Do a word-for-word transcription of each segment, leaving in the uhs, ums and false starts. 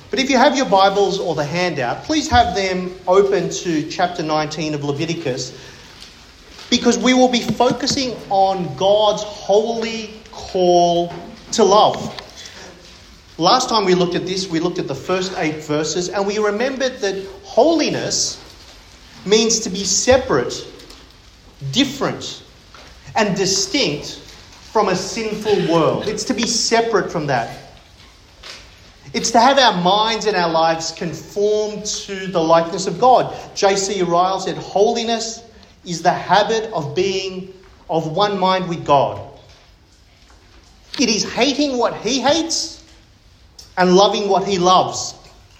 But if you have your Bibles or the handout, please have them open to chapter nineteen of Leviticus, because we will be focusing on God's holy call to love. Last time we looked at this, we looked at the first eight verses, and we remembered that holiness means to be separate, different, and distinct from a sinful world. It's to be separate from that. It's to have our minds and our lives conformed to the likeness of God. J C Ryle said, holiness is the habit of being of one mind with God. It is hating what he hates and loving what he loves.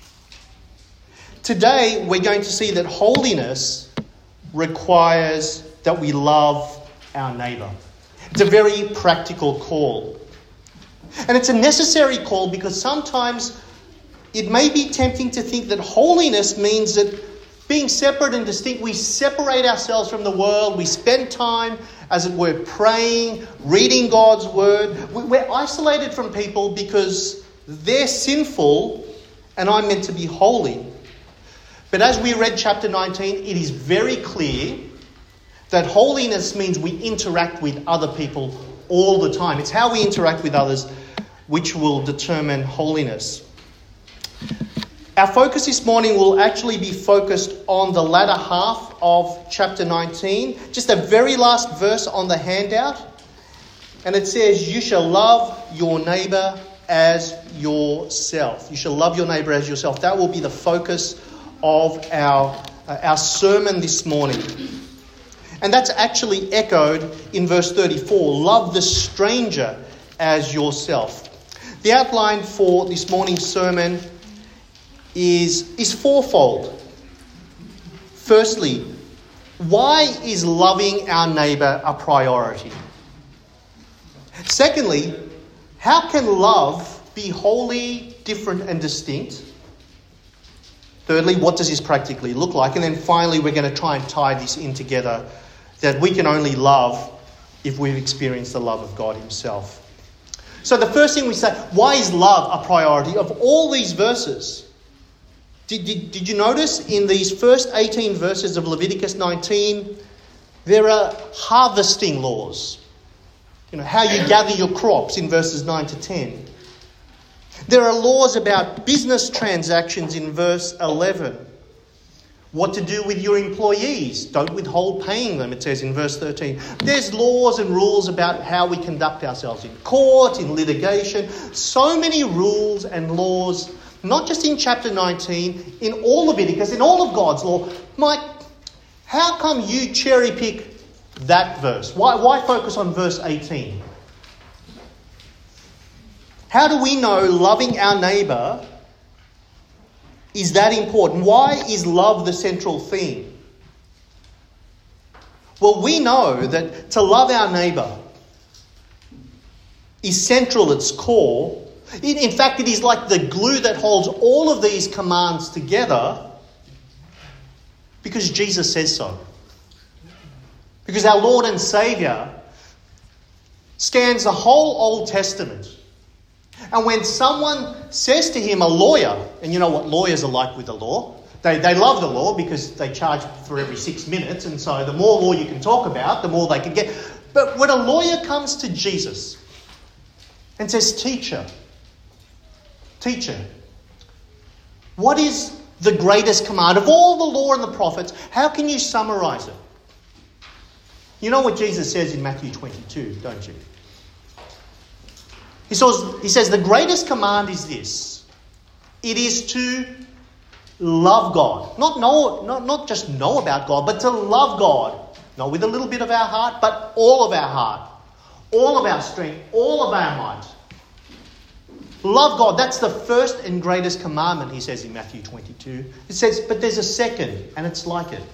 Today, we're going to see that holiness requires that we love our neighbour. It's a very practical call. And it's a necessary call because sometimes it may be tempting to think that holiness means that being separate and distinct, we separate ourselves from the world. We spend time, as it were, praying, reading God's word. We're isolated from people because they're sinful and I'm meant to be holy. But as we read chapter nineteen, it is very clear that holiness means we interact with other people all the time. It's how we interact with others which will determine holiness. Our focus this morning will actually be focused on the latter half of chapter nineteen, just the very last verse on the handout. And it says, you shall love your neighbour as yourself. You shall love your neighbour as yourself. That will be the focus of our, uh, our sermon this morning. And that's actually echoed in verse thirty-four. Love the stranger as yourself. The outline for this morning's sermon is, is fourfold. Firstly, why is loving our neighbour a priority? Secondly, how can love be holy, different and distinct? Thirdly, what does this practically look like? And then finally, we're going to try and tie this in together, that we can only love if we've experienced the love of God himself. So the first thing we say, why is love a priority? Of all these verses, did, did, did you notice in these first eighteen verses of Leviticus nineteen, there are harvesting laws. You know, how you gather your crops in verses nine to ten. There are laws about business transactions in verse eleven. What to do with your employees. Don't withhold paying them, it says in verse thirteen. There's laws and rules about how we conduct ourselves in court, in litigation. So many rules and laws, not just in chapter nineteen, in all Leviticus, in all of God's law. Mike, how come you cherry pick that verse? Why, why focus on verse eighteen? How do we know loving our neighbour is that important? Why is love the central theme? Well, we know that to love our neighbour is central at its core. In, in fact, it is like the glue that holds all of these commands together because Jesus says so. Because our Lord and Saviour scans the whole Old Testament. And when someone says to him, a lawyer, and you know what lawyers are like with the law, they, they love the law because they charge for every six minutes, and so the more law you can talk about, the more they can get. But when a lawyer comes to Jesus and says, teacher, teacher, what is the greatest command of all the law and the prophets? How can you summarise it? You know what Jesus says in Matthew twenty-two, don't you? He says, he says, the greatest command is this. It is to love God. Not, know, not, not just know about God, but to love God. Not with a little bit of our heart, but all of our heart. All of our strength. All of our might. Love God. That's the first and greatest commandment, he says in Matthew twenty-two. It says, but there's a second, and it's like it.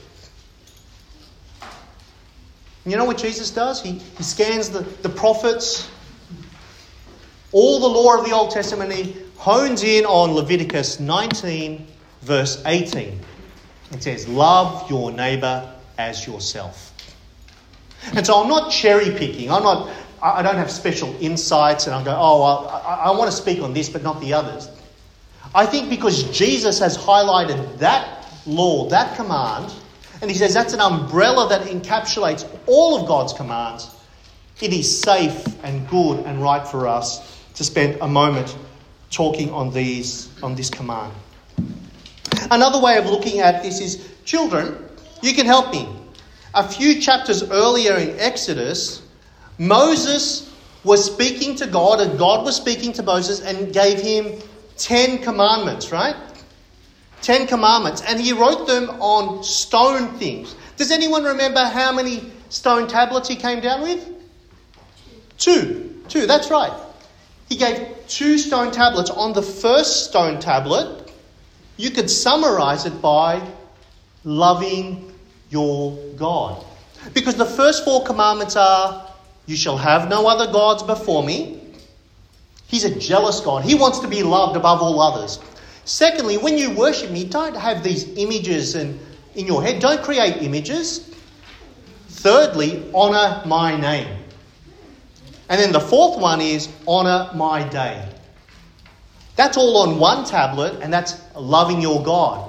And you know what Jesus does? He, he scans the, the prophets, all the law of the Old Testament, he hones in on Leviticus nineteen, verse eighteen. It says, love your neighbour as yourself. And so I'm not cherry picking. I'm not, I don't have special insights and I go, oh, I, I, I want to speak on this, but not the others. I think because Jesus has highlighted that law, that command, and he says that's an umbrella that encapsulates all of God's commands, it is safe and good and right for us to spend a moment talking on these, on this command. Another way of looking at this is, children, you can help me. A few chapters earlier in Exodus, Moses was speaking to God, and God was speaking to Moses and gave him Ten Commandments, right? Ten Commandments. And he wrote them on stone things. Does anyone remember how many stone tablets he came down with? Two. Two, that's right. He gave two stone tablets. On the first stone tablet, you could summarize it by loving your God. Because the first four commandments are, you shall have no other gods before me. He's a jealous God. He wants to be loved above all others. Secondly, when you worship me, don't have these images in, in your head. Don't create images. Thirdly, honour my name. And then the fourth one is honour my day. That's all on one tablet, and that's loving your God.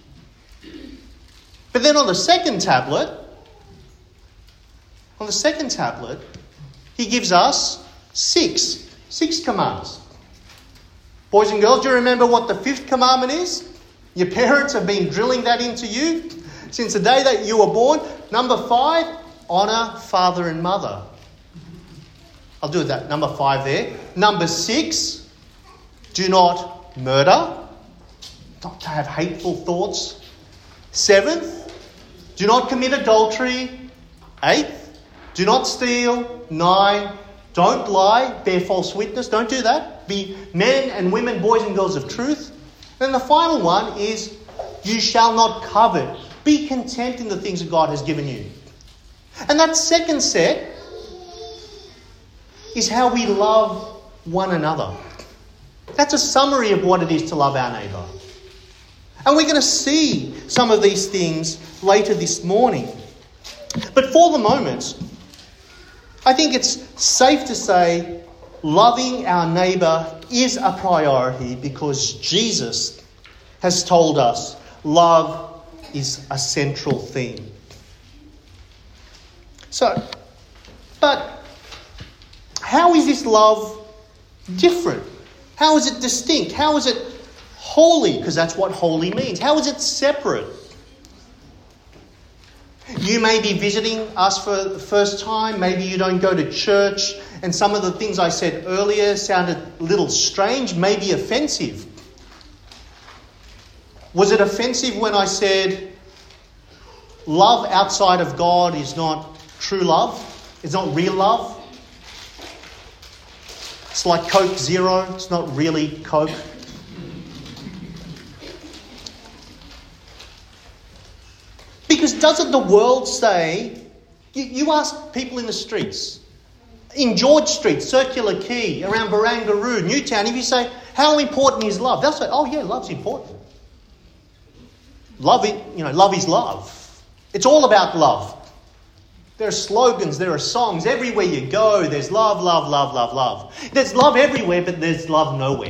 But then on the second tablet, on the second tablet, he gives us six. Six commands. Boys and girls, do you remember what the fifth commandment is? Your parents have been drilling that into you since the day that you were born. Number five, honour father and mother. I'll do that. Number five there. Number six, do not murder. Not to have hateful thoughts. Seventh, do not commit adultery. Eighth, do not steal. Nine, don't lie, bear false witness. Don't do that. Be men and women, boys and girls of truth. And the final one is, you shall not covet. Be content in the things that God has given you. And that second set is how we love one another. That's a summary of what it is to love our neighbour. And we're going to see some of these things later this morning. But for the moment, I think it's safe to say loving our neighbour is a priority because Jesus has told us love is a central theme. So, but how is this love different? How is it distinct? How is it holy? Because that's what holy means. How is it separate? You may be visiting us for the first time. Maybe you don't go to church. And some of the things I said earlier sounded a little strange, maybe offensive. Was it offensive when I said love outside of God is not true love? It's not real love? It's like Coke Zero. It's not really Coke. Because doesn't the world say, you, you ask people in the streets, in George Street, Circular Quay, around Barangaroo, Newtown, if you say, how important is love? They'll say, oh yeah, love's important. Love it, you know, love is love. It's all about love. There are slogans, there are songs, everywhere you go, there's love, love, love, love, love. There's love everywhere, but there's love nowhere.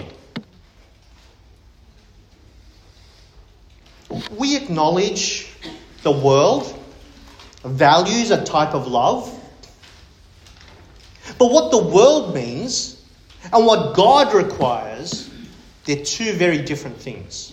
We acknowledge the world values a type of love. But what the world means and what God requires, they're two very different things.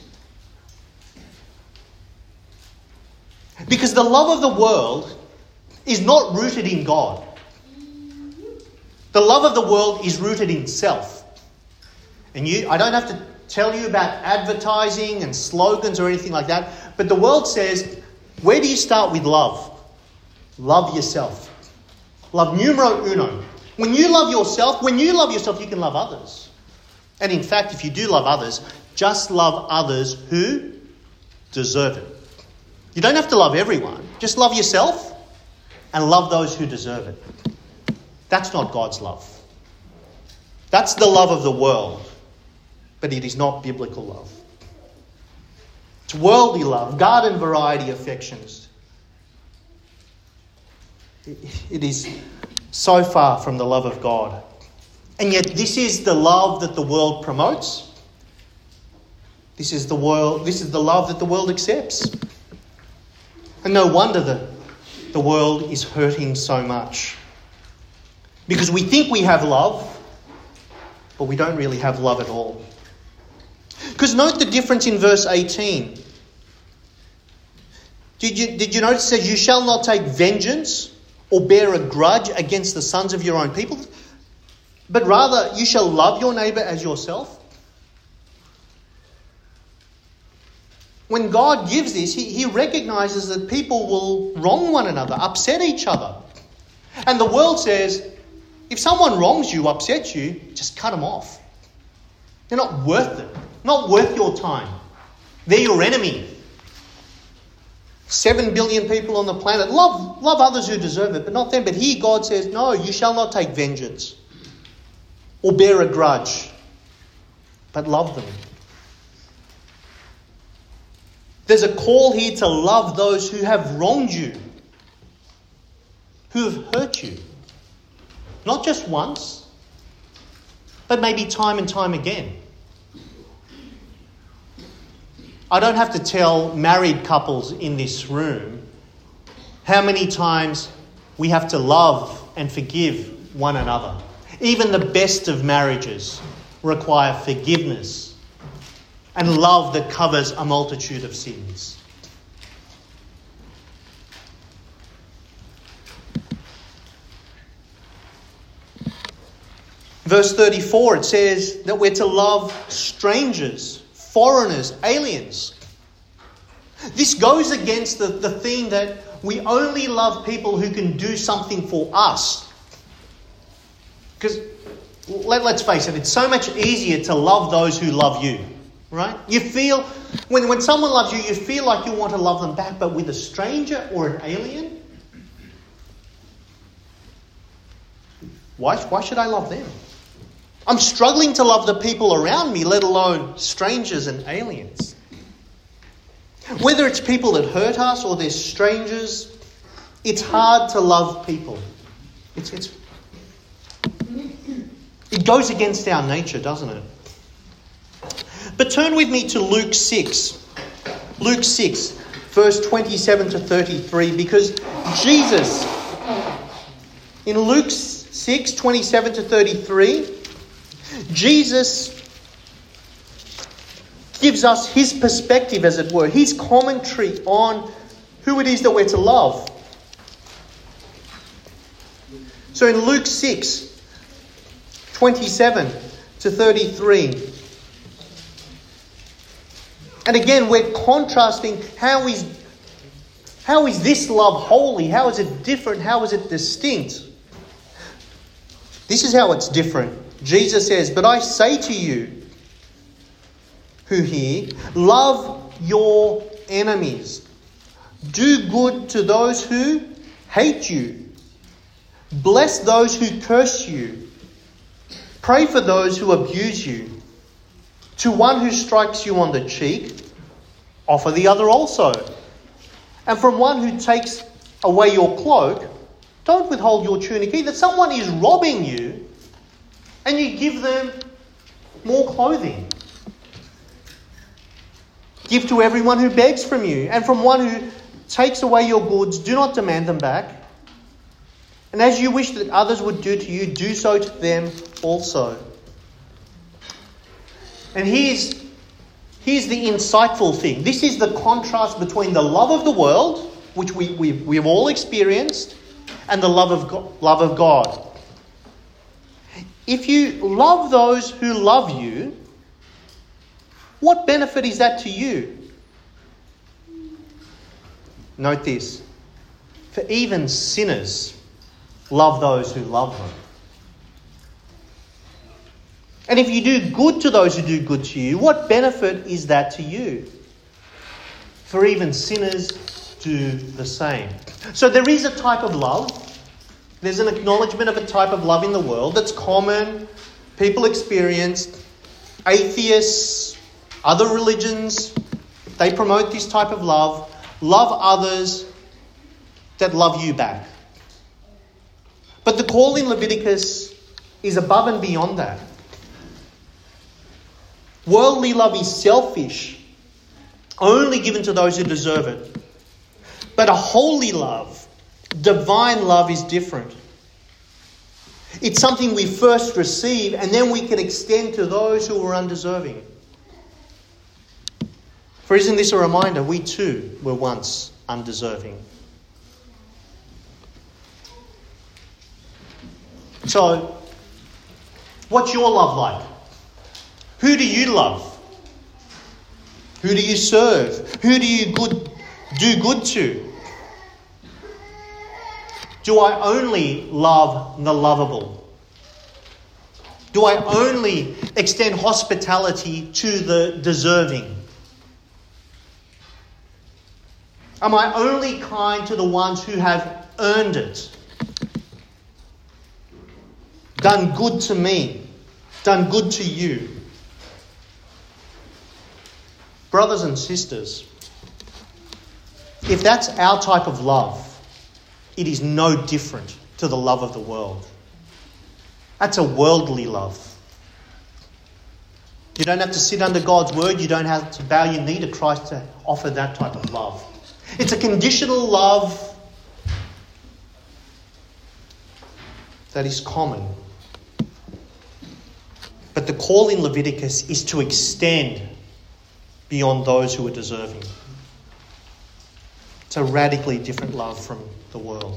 Because the love of the world is not rooted in God. The love of the world is rooted in self. And you, I don't have to tell you about advertising and slogans or anything like that, but the world says, where do you start with love? Love yourself. Love numero uno. When you love yourself, when you love yourself, you can love others. And in fact, if you do love others, just love others who deserve it. You don't have to love everyone. Just love yourself and love those who deserve it. That's not God's love. That's the love of the world, but it is not biblical love. It's worldly love, garden variety affections. It is so far from the love of God. And yet this is the love that the world promotes. This is the world, this is the love that the world accepts. And no wonder that the world is hurting so much. Because we think we have love, but we don't really have love at all. Because note the difference in verse eighteen. Did you, did you notice it says, you shall not take vengeance or bear a grudge against the sons of your own people, but rather you shall love your neighbour as yourself? When God gives this, he, he recognises that people will wrong one another, upset each other. And the world says, if someone wrongs you, upsets you, just cut them off. They're not worth it. Not worth your time. They're your enemy. Seven billion people on the planet. Love, love others who deserve it, but not them. But here God says, no, you shall not take vengeance or bear a grudge, but love them. There's a call here to love those who have wronged you, who have hurt you. Not just once, but maybe time and time again. I don't have to tell married couples in this room how many times we have to love and forgive one another. Even the best of marriages require forgiveness and love that covers a multitude of sins. Verse thirty-four, it says that we're to love strangers, foreigners, aliens. This goes against the, the theme that we only love people who can do something for us. Because, let, let's face it, it's so much easier to love those who love you, right? You feel, when, when someone loves you, you feel like you want to love them back, but with a stranger or an alien, why, why should I love them? I'm struggling to love the people around me, let alone strangers and aliens. Whether it's people that hurt us or they're strangers, it's hard to love people. It's, it's, it goes against our nature, doesn't it? But turn with me to Luke six. Luke six, verse twenty-seven to thirty-three, because Jesus, in Luke six, twenty-seven to thirty-three, Jesus gives us his perspective, as it were, his commentary on who it is that we're to love. So in Luke six, twenty-seven to thirty-three, and again we're contrasting how is, how is this love holy? How is it different? How is it distinct? This is how it's different. Jesus says, but I say to you who hear, love your enemies. Do good to those who hate you. Bless those who curse you. Pray for those who abuse you. To one who strikes you on the cheek, offer the other also. And from one who takes away your cloak, don't withhold your tunic either. Someone is robbing you, and you give them more clothing. Give to everyone who begs from you, and from one who takes away your goods, do not demand them back. And as you wish that others would do to you, do so to them also. And here's, here's the insightful thing. This is the contrast between the love of the world, which we, we, we've all experienced, and the love of God, love of God. If you love those who love you, what benefit is that to you? Note this. For even sinners love those who love them. And if you do good to those who do good to you, what benefit is that to you? For even sinners do the same. So there is a type of love. There's an acknowledgement of a type of love in the world that's common, people experienced, atheists, other religions, they promote this type of love. Love others that love you back. But the call in Leviticus is above and beyond that. Worldly love is selfish, only given to those who deserve it. But a holy love, divine love, is different. It's something we first receive and then we can extend to those who are undeserving. For isn't this a reminder? We too were once undeserving. So, what's your love like? Who do you love? Who do you serve? Who do you good, do good to? Do I only love the lovable? Do I only extend hospitality to the deserving? Am I only kind to the ones who have earned it? Done good to me, done good to you. Brothers and sisters, if that's our type of love, it is no different to the love of the world. That's a worldly love. You don't have to sit under God's word. You don't have to bow your knee to Christ to offer that type of love. It's a conditional love that is common. But the call in Leviticus is to extend beyond those who are deserving. It's a radically different love from the world.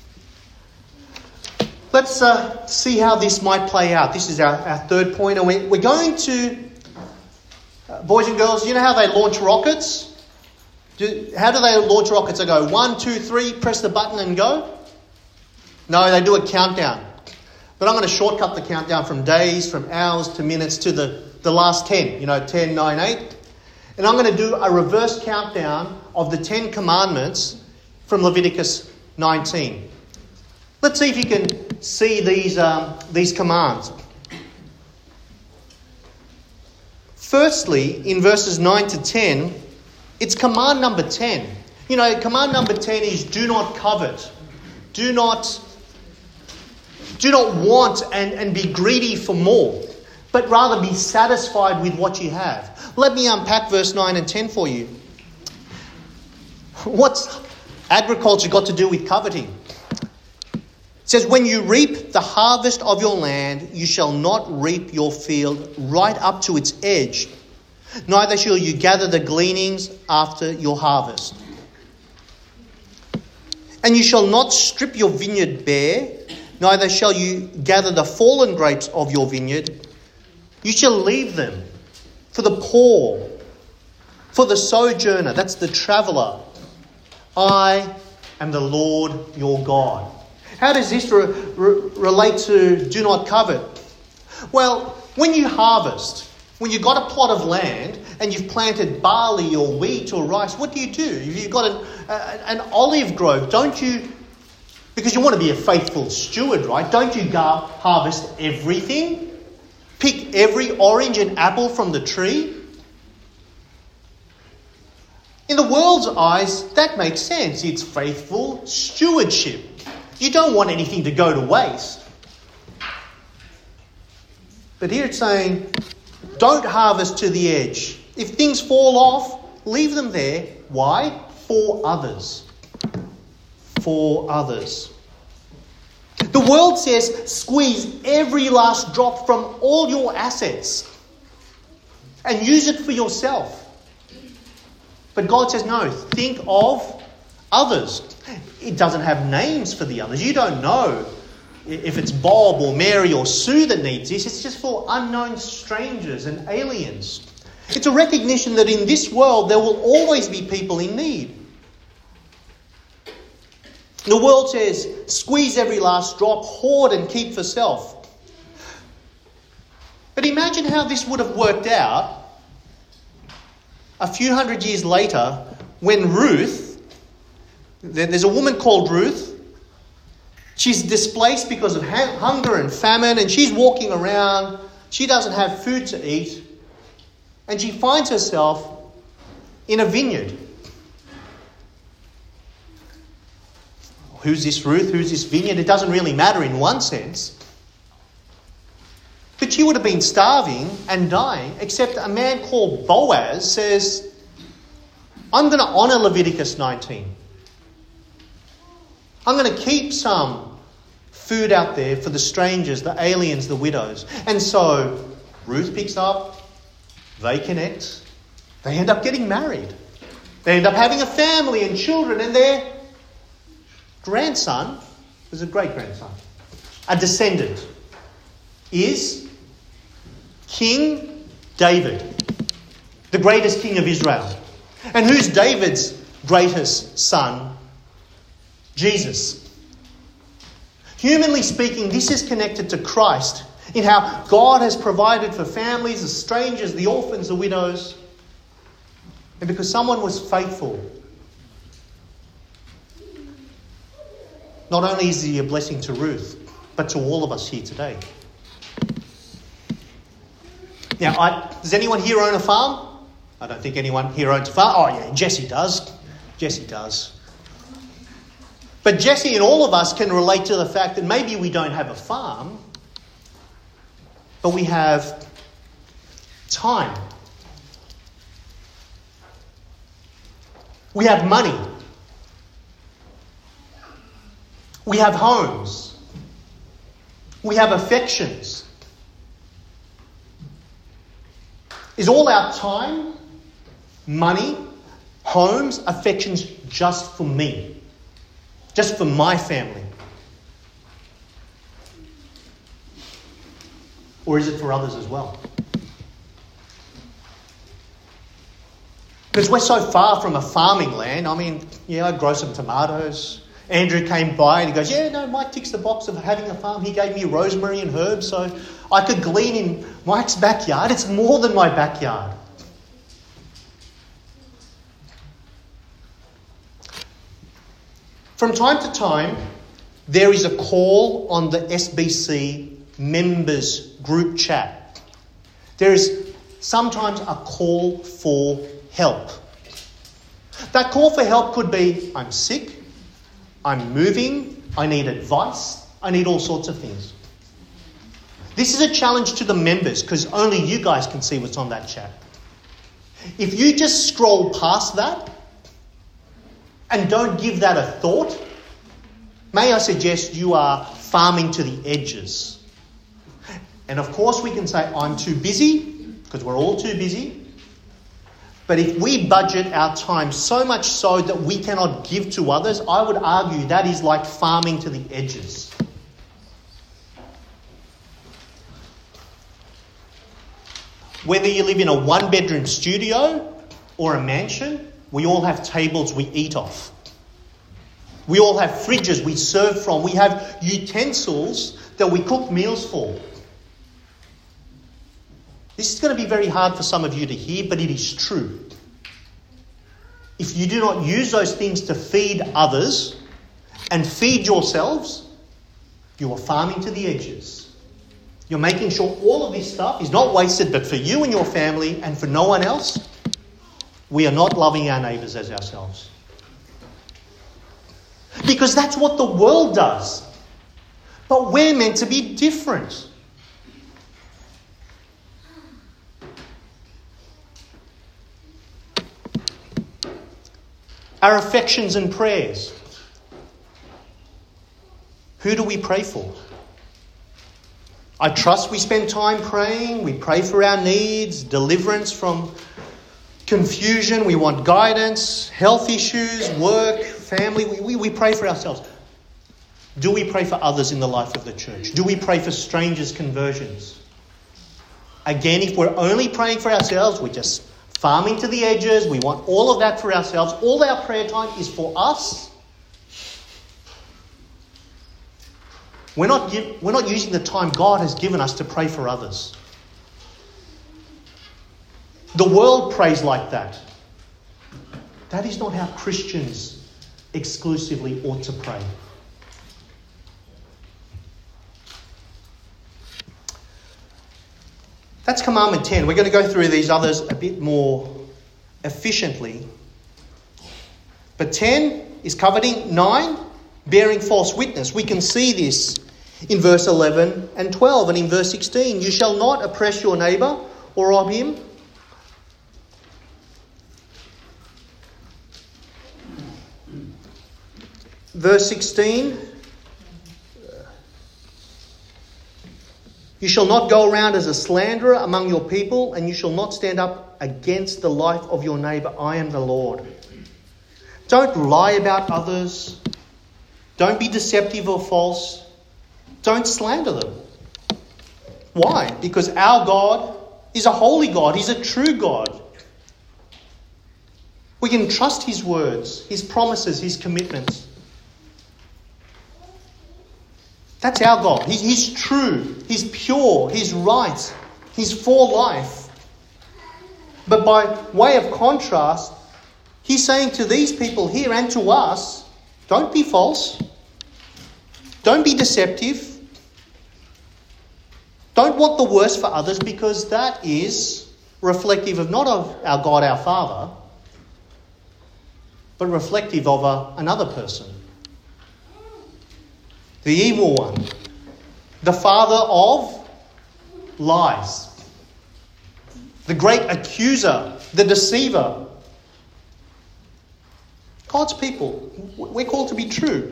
Let's uh, see how this might play out. This is our, our third point. And we're, we're going to, uh, boys and girls, you know how they launch rockets? Do, how do they launch rockets? They go one, two, three, press the button and go? No, they do a countdown. But I'm going to shortcut the countdown from days, from hours to minutes to the, the last ten. You know, ten, nine, eight. And I'm going to do a reverse countdown of the Ten Commandments from Leviticus nineteen. Let's see if you can see these, um, these commands. Firstly, in verses nine to ten, it's command number ten. You know, command number ten is do not covet. Do not, do not want and, and be greedy for more, but rather be satisfied with what you have. Let me unpack verse nine and ten for you. What's agriculture got to do with coveting? It says, when you reap the harvest of your land, you shall not reap your field right up to its edge, neither shall you gather the gleanings after your harvest. And you shall not strip your vineyard bare, neither shall you gather the fallen grapes of your vineyard. You shall leave them for the poor, for the sojourner, that's the traveller. I am the Lord your God. How does this re- re- relate to do not covet? Well, when you harvest, when you've got a plot of land and you've planted barley or wheat or rice, what do you do? If you've got an, a, an olive grove, don't you, because you want to be a faithful steward, right? Don't you go harvest everything? Pick every orange and apple from the tree? In the world's eyes, that makes sense. It's faithful stewardship. You don't want anything to go to waste. But here it's saying, don't harvest to the edge. If things fall off, leave them there. Why? For others. For others. The world says, squeeze every last drop from all your assets and use it for yourself. But God says, no, think of others. It doesn't have names for the others. You don't know if it's Bob or Mary or Sue that needs this. It's just for unknown strangers and aliens. It's a recognition that in this world there will always be people in need. The world says, squeeze every last drop, hoard and keep for self. But imagine how this would have worked out a few hundred years later when Ruth, there's a woman called Ruth, she's displaced because of hunger and famine, and she's walking around, she doesn't have food to eat, and she finds herself in a vineyard. Who's this Ruth? Who's this vineyard? It doesn't really matter in one sense. But she would have been starving and dying, except a man called Boaz says, I'm going to honour Leviticus nineteen. I'm going to keep some food out there for the strangers, the aliens, the widows. And so Ruth picks up, they connect, they end up getting married. They end up having a family and children, and their grandson was a great-grandson, a descendant, is King David, the greatest king of Israel. And who's David's greatest son? Jesus. Humanly speaking, this is connected to Christ in how God has provided for families, the strangers, the orphans, the widows. And because someone was faithful, not only is he a blessing to Ruth, but to all of us here today. Now, I, does anyone here own a farm? I don't think anyone here owns a farm. Oh yeah, Jesse does. Jesse does. But Jesse and all of us can relate to the fact that maybe we don't have a farm, but we have time. We have money. We have homes. We have affections. Is all our time, money, homes, affections just for me? Just for my family? Or is it for others as well? Because we're so far from a farming land. I mean, yeah, I grow some tomatoes. Andrew came by and he goes, yeah, no, Mike ticks the box of having a farm. He gave me rosemary and herbs so I could glean in Mike's backyard. It's more than my backyard. From time to time, there is a call on the S B C members group chat. There is sometimes a call for help. That call for help could be, I'm sick, I'm moving, I need advice, I need all sorts of things. This is a challenge to the members because only you guys can see what's on that chat. If you just scroll past that and don't give that a thought, may I suggest you are farming to the edges. And of course we can say, I'm too busy, because we're all too busy. But if we budget our time so much so that we cannot give to others, I would argue that is like farming to the edges. Whether you live in a one-bedroom studio or a mansion, we all have tables we eat off. We all have fridges we serve from. We have utensils that we cook meals for. This is going to be very hard for some of you to hear, but it is true. If you do not use those things to feed others and feed yourselves, you are farming to the edges. You're making sure all of this stuff is not wasted, but for you and your family and for no one else. We are not loving our neighbours as ourselves. Because that's what the world does. But we're meant to be different. Our affections and prayers. Who do we pray for? I trust we spend time praying. We pray for our needs, deliverance from confusion. We want guidance, health issues, work, family. We, we, we pray for ourselves. Do we pray for others in the life of the church? Do we pray for strangers' conversions? Again, if we're only praying for ourselves, we're just farming to the edges. We want all of that for ourselves. All our prayer time is for us. We're not, we're not using the time God has given us to pray for others. The world prays like that. That is not how Christians exclusively ought to pray. That's commandment ten. We're going to go through these others a bit more efficiently. But ten is coveting. nine, bearing false witness. We can see this In verse eleven and twelve, and in verse sixteen, you shall not oppress your neighbour or rob him. Verse sixteen, you shall not go around as a slanderer among your people, and you shall not stand up against the life of your neighbour. I am the Lord. Don't lie about others. Don't be deceptive or false. Don't slander them. Why? Because our God is a holy God. He's a true God. We can trust His words, His promises, His commitments. That's our God. He, he's true. He's pure. He's right. He's for life. But by way of contrast, He's saying to these people here and to us, don't be false. Don't be deceptive. Don't want the worst for others, because that is reflective of not of our God, our Father, but reflective of a, another person. The evil one. The father of lies. The great accuser. The deceiver. God's people, we're called to be true.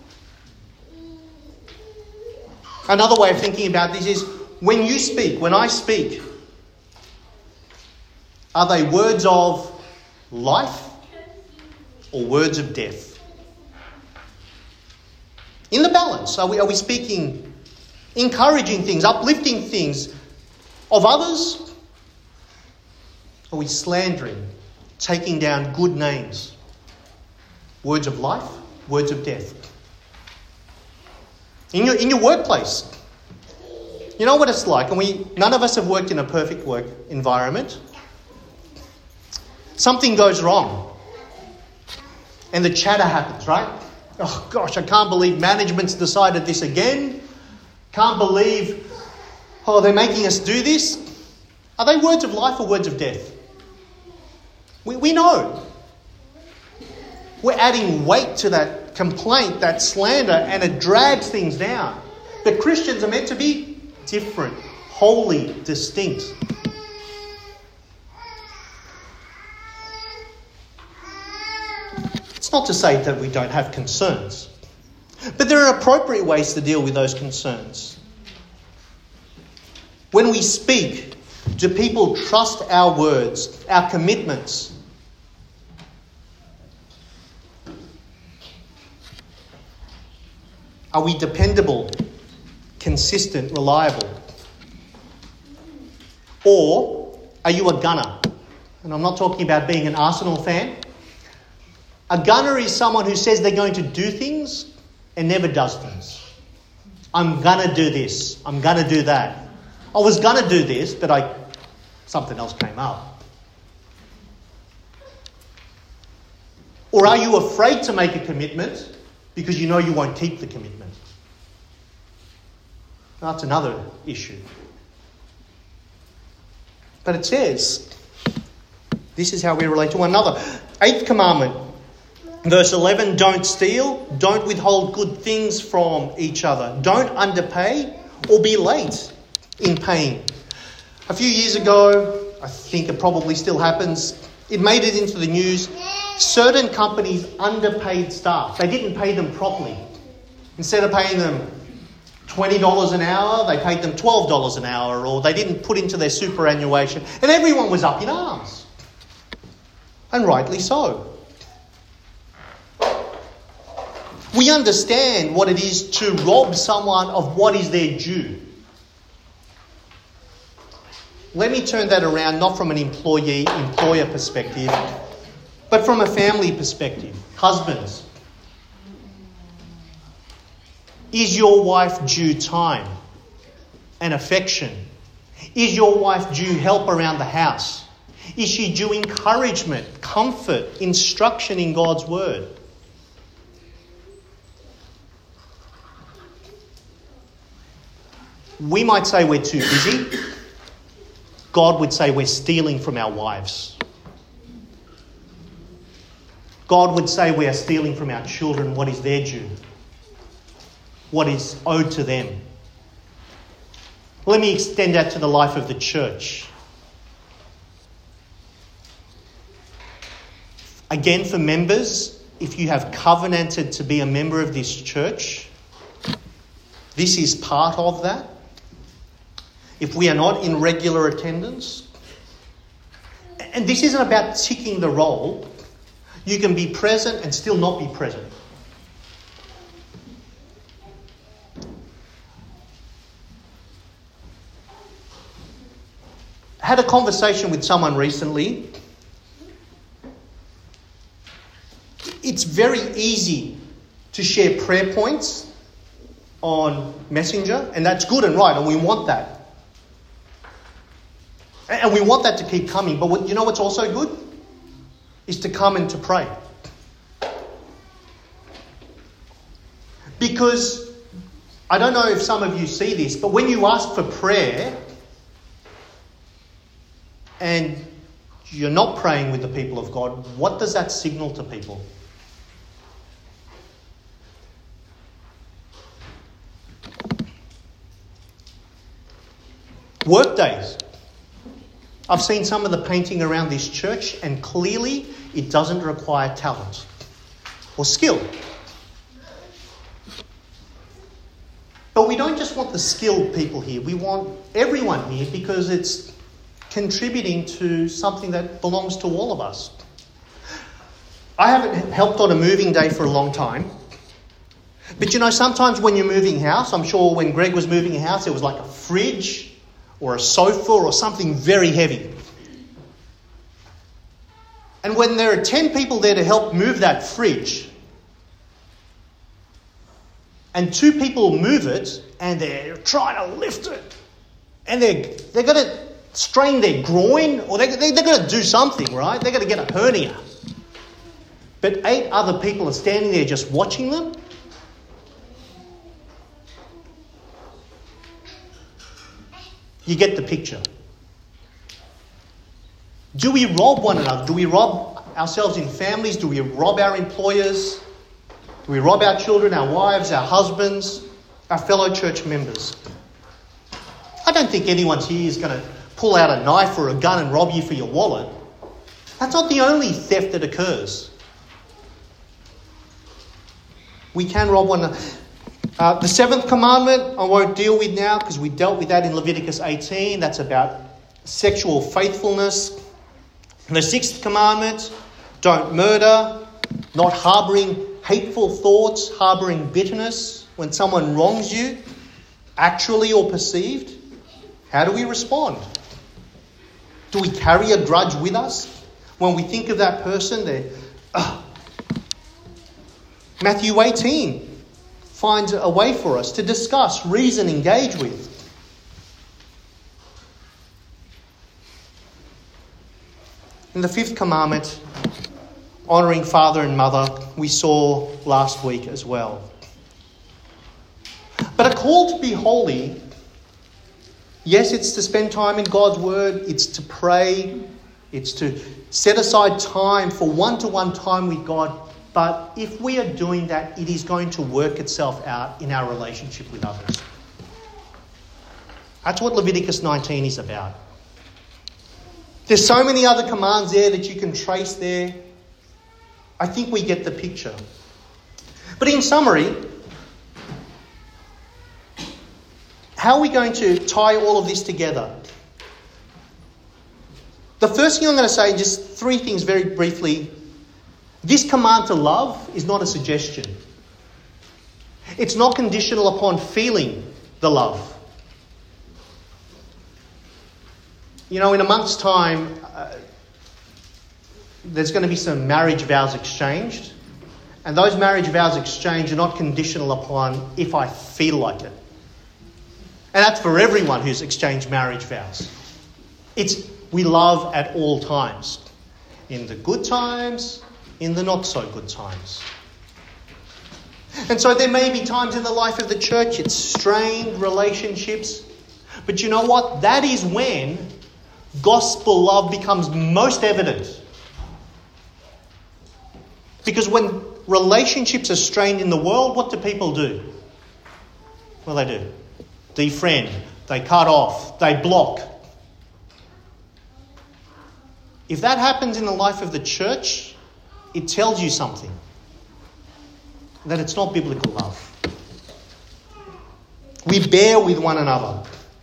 Another way of thinking about this is, when you speak, when I speak, are they words of life or words of death? In the balance, are we, are we speaking encouraging things, uplifting things of others? Are we slandering, taking down good names? Words of life, words of death. In your, in your workplace, you know what it's like, and we none of us have worked in a perfect work environment. Something goes wrong, and the chatter happens, right? Oh gosh, I can't believe management's decided this again. Can't believe, oh, they're making us do this. Are they words of life or words of death? We, we know. We're adding weight to that complaint, that slander, and it drags things down. But Christians are meant to be different, holy, distinct. It's not to say that we don't have concerns, but there are appropriate ways to deal with those concerns. When we speak, do people trust our words, our commitments? Are we dependable, consistent, reliable? Or are you a gunner? And I'm not talking about being an Arsenal fan. A gunner is someone who says they're going to do things and never does things. I'm going to do this. I'm going to do that. I was going to do this, but I something else came up. Or are you afraid to make a commitment because you know you won't keep the commitment? That's another issue. But it says, this is how we relate to one another. Eighth commandment, verse eleven, don't steal, don't withhold good things from each other. Don't underpay or be late in paying. A few years ago, I think it probably still happens, it made it into the news. Certain companies underpaid staff. They didn't pay them properly. Instead of paying them twenty dollars an hour, they paid them twelve dollars an hour, or they didn't put into their superannuation. And everyone was up in arms. And rightly so. We understand what it is to rob someone of what is their due. Let me turn that around, not from an employee-employer perspective, but from a family perspective. Husbands, is your wife due time and affection? Is your wife due help around the house? Is she due encouragement, comfort, instruction in God's word? We might say we're too busy. God would say we're stealing from our wives. God would say we are stealing from our children what is their due. what is owed to them. Let me extend that to the life of the church. Again, for members, if you have covenanted to be a member of this church, this is part of that. If we are not in regular attendance, and this isn't about ticking the role, you can be present and still not be present. I had a conversation with someone recently. It's very easy to share prayer points on Messenger, and that's good and right, and we want that. And we want that to keep coming, but what, you know what's also good? Is to come and to pray. Because, I don't know if some of you see this, but when you ask for prayer, and you're not praying with the people of God, what does that signal to people? Work days. I've seen some of the painting around this church, and clearly it doesn't require talent or skill. But we don't just want the skilled people here. We want everyone here because it's contributing to something that belongs to all of us. I haven't helped on a moving day for a long time. But you know, sometimes when you're moving house, I'm sure when Greg was moving a house, it was like a fridge or a sofa or something very heavy. And when there are ten people there to help move that fridge, and two people move it, and they're trying to lift it, and they're, they're going to strain their groin, or they, they, they're going to do something, right? They're going to get a hernia. But eight other people are standing there just watching them. You get the picture. Do we rob one another? Do we rob ourselves in families? Do we rob our employers? Do we rob our children, our wives, our husbands, our fellow church members? I don't think anyone here is going to pull out a knife or a gun and rob you for your wallet. That's not the only theft that occurs. We can rob one another. Uh, the seventh commandment I won't deal with now because we dealt with that in Leviticus eighteen. That's about sexual faithfulness. And the sixth commandment, don't murder, not harbouring hateful thoughts, harbouring bitterness when someone wrongs you, actually or perceived. How do we respond? Do we carry a grudge with us when we think of that person there? Uh, Matthew eighteen finds a way for us to discuss, reason, engage with. And the fifth commandment, honouring father and mother, we saw last week as well. But a call to be holy, yes, it's to spend time in God's word, it's to pray, it's to set aside time for one-to-one time with God. But if we are doing that, it is going to work itself out in our relationship with others. That's what Leviticus nineteen is about. There's so many other commands there that you can trace there. I think we get the picture. But in summary, how are we going to tie all of this together? The first thing I'm going to say, just three things very briefly. This command to love is not a suggestion. It's not conditional upon feeling the love. You know, in a month's time, uh, there's going to be some marriage vows exchanged. And those marriage vows exchanged are not conditional upon if I feel like it. And that's for everyone who's exchanged marriage vows. It's we love at all times. In the good times, in the not so good times. And so there may be times in the life of the church, it's strained relationships. But you know what? That is when gospel love becomes most evident. Because when relationships are strained in the world, what do people do? What do they do? Defriend. They cut off. They block. If that happens in the life of the church, it tells you something. That it's not biblical love. We bear with one another.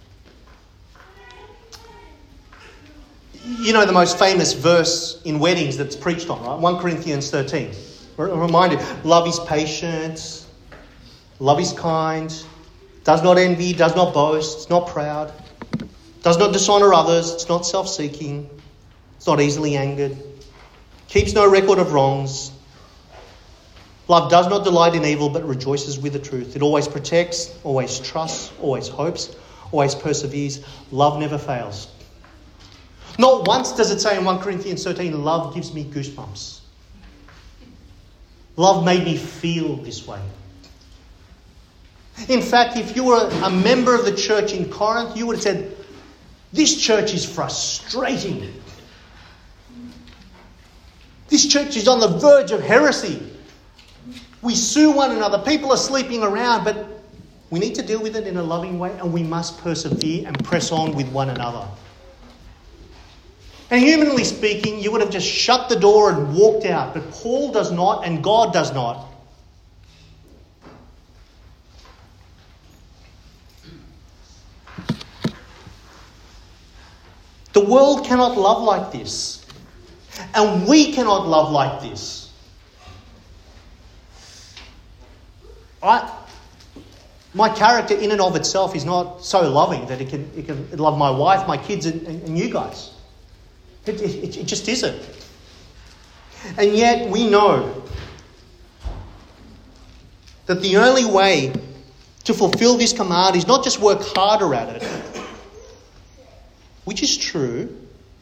You know the most famous verse in weddings that's preached on, right? First Corinthians thirteen. A reminder, love is patient, love is kind, does not envy, does not boast, it's not proud, does not dishonour others, it's not self-seeking, it's not easily angered, keeps no record of wrongs. Love does not delight in evil, but rejoices with the truth. It always protects, always trusts, always hopes, always perseveres. Love never fails. Not once does it say in First Corinthians thirteen, love gives me goosebumps. Love made me feel this way. In fact, if you were a member of the church in Corinth, you would have said, this church is frustrating. This church is on the verge of heresy. We sue one another. People are sleeping around, but we need to deal with it in a loving way, and we must persevere and press on with one another. And humanly speaking, you would have just shut the door and walked out. But Paul does not, and God does not. The world cannot love like this. And we cannot love like this. I, my character in and of itself is not so loving that it can, it can love my wife, my kids, and, and you guys. It, it, it just isn't. And yet we know that the only way to fulfill this command is not just work harder at it, which is true,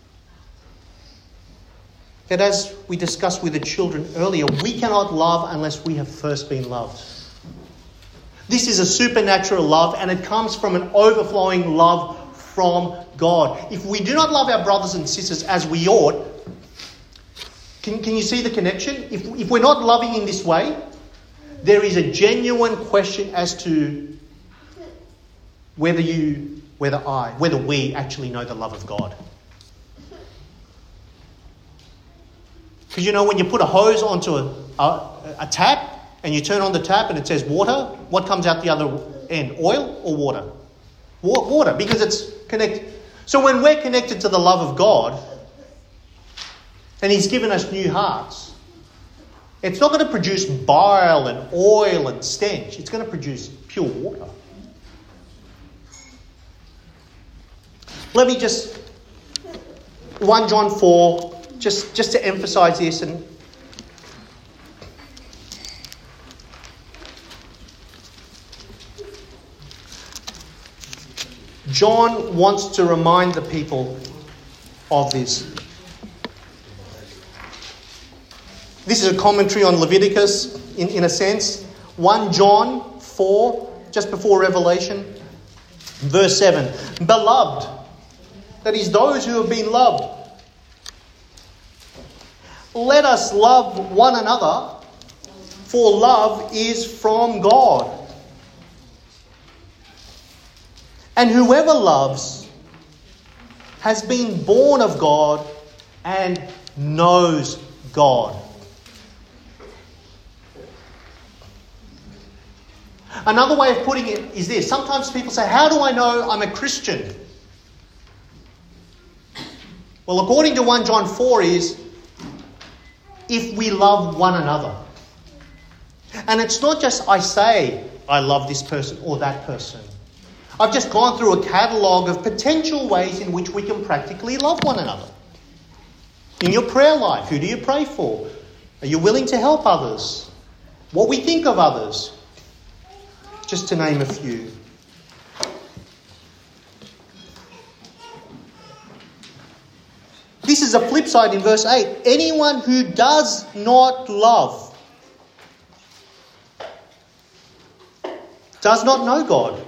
that as we discussed with the children earlier, we cannot love unless we have first been loved. This is a supernatural love, and it comes from an overflowing love from God. If we do not love our brothers and sisters as we ought, can, can you see the connection? If, if we're not loving in this way, there is a genuine question as to whether you, whether I, whether we actually know the love of God. Because you know, when you put a hose onto a, a, a tap and you turn on the tap and it says water, what comes out the other end? Oil or water? Wa- water, because it's connected. So when we're connected to the love of God, and He's given us new hearts, it's not going to produce bile and oil and stench. It's going to produce pure water. Let me just, First John four, just, just to emphasise this. And John wants to remind the people of this. This is a commentary on Leviticus, in, in a sense. First John four, just before Revelation, verse seven. Beloved, that is, those who have been loved, let us love one another, for love is from God. And whoever loves has been born of God and knows God. Another way of putting it is this. Sometimes people say, how do I know I'm a Christian? Well, according to First John four is, if we love one another. And it's not just I say, I love this person or that person. I've just gone through a catalogue of potential ways in which we can practically love one another. In your prayer life, who do you pray for? Are you willing to help others? What we think of others? Just to name a few. This is a flip side in verse eight. Anyone who does not love does not know God.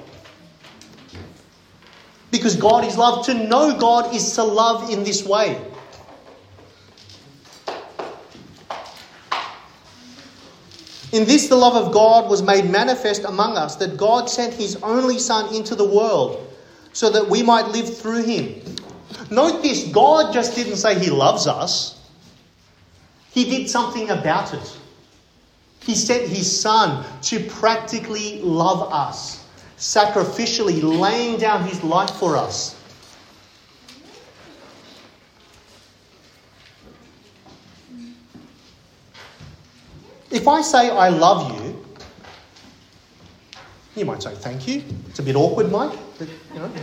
Because God is love. To know God is to love in this way. In this the love of God was made manifest among us, that God sent his only Son into the world so that we might live through him. Note this, God just didn't say he loves us. He did something about it. He sent his Son to practically love us, sacrificially laying down his life for us. If I say I love you, you might say thank you. It's a bit awkward, Mike. But, you know.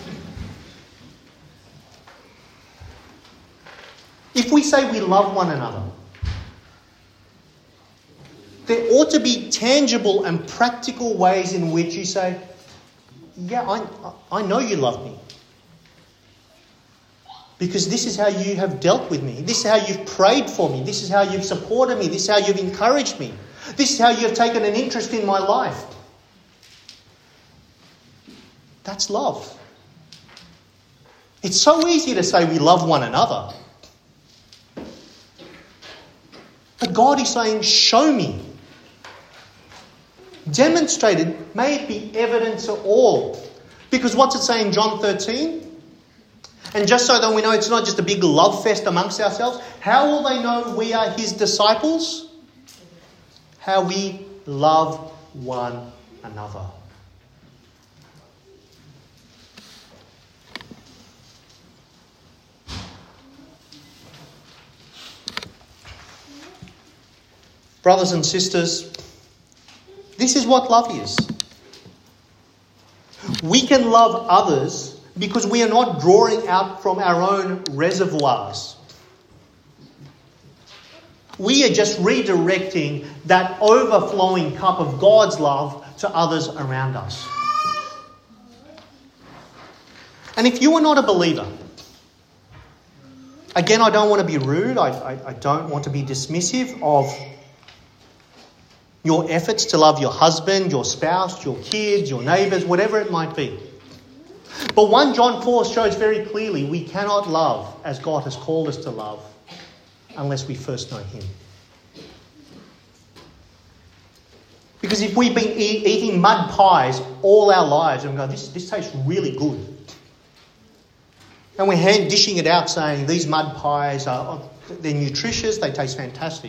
If we say we love one another, there ought to be tangible and practical ways in which you say, yeah, I, I know you love me. Because this is how you have dealt with me. This is how you've prayed for me. This is how you've supported me. This is how you've encouraged me. This is how you've taken an interest in my life. That's love. It's so easy to say we love one another. But God is saying, show me. Demonstrate it. May it be evident to all. Because what's it say in John thirteen? And just so that we know it's not just a big love fest amongst ourselves, how will they know we are his disciples? How we love one another. Brothers and sisters, this is what love is. We can love others because we are not drawing out from our own reservoirs. We are just redirecting that overflowing cup of God's love to others around us. And if you are not a believer, again, I don't want to be rude. I, I, I don't want to be dismissive of your efforts to love your husband, your spouse, your kids, your neighbours, whatever it might be. But First John four shows very clearly we cannot love as God has called us to love unless we first know him. Because if we've been eat, eating mud pies all our lives and go, this, this tastes really good. And we're hand dishing it out saying these mud pies, are they're nutritious, they taste fantastic.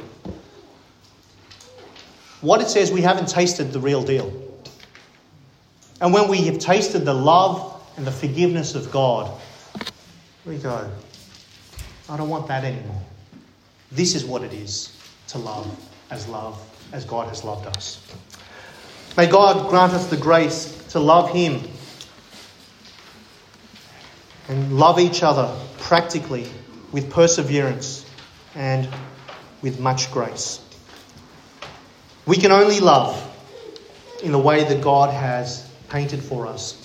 What it says, we haven't tasted the real deal. And when we have tasted the love and the forgiveness of God, we go, I don't want that anymore. This is what it is to love as love, as God has loved us. May God grant us the grace to love him and love each other practically with perseverance and with much grace. We can only love in the way that God has painted for us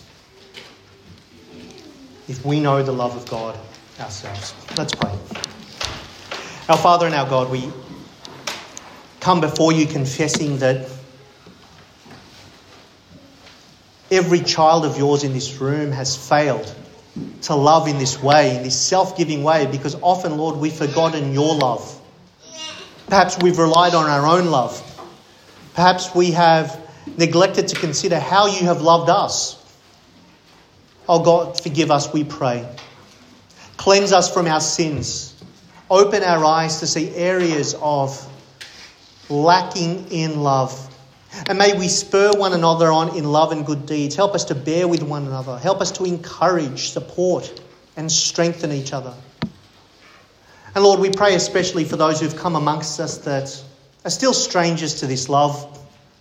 if we know the love of God ourselves. Let's pray. Our Father and our God, we come before you confessing that every child of yours in this room has failed to love in this way, in this self-giving way, because often, Lord, we've forgotten your love. Perhaps we've relied on our own love. Perhaps we have neglected to consider how you have loved us. Oh God, forgive us, we pray. Cleanse us from our sins. Open our eyes to see areas of lacking in love. And may we spur one another on in love and good deeds. Help us to bear with one another. Help us to encourage, support, and strengthen each other. And Lord, we pray especially for those who've come amongst us that are still strangers to this love.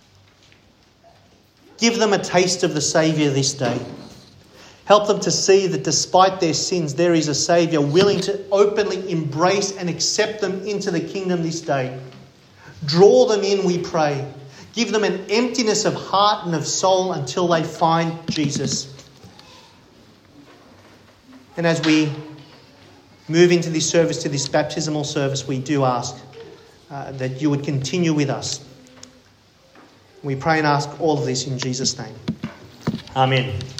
Give them a taste of the Saviour this day. Help them to see that despite their sins, there is a Saviour willing to openly embrace and accept them into the kingdom this day. Draw them in, we pray. Give them an emptiness of heart and of soul until they find Jesus. And as we move into this service, to this baptismal service, we do ask uh, that you would continue with us. We pray and ask all of this in Jesus' name. Amen.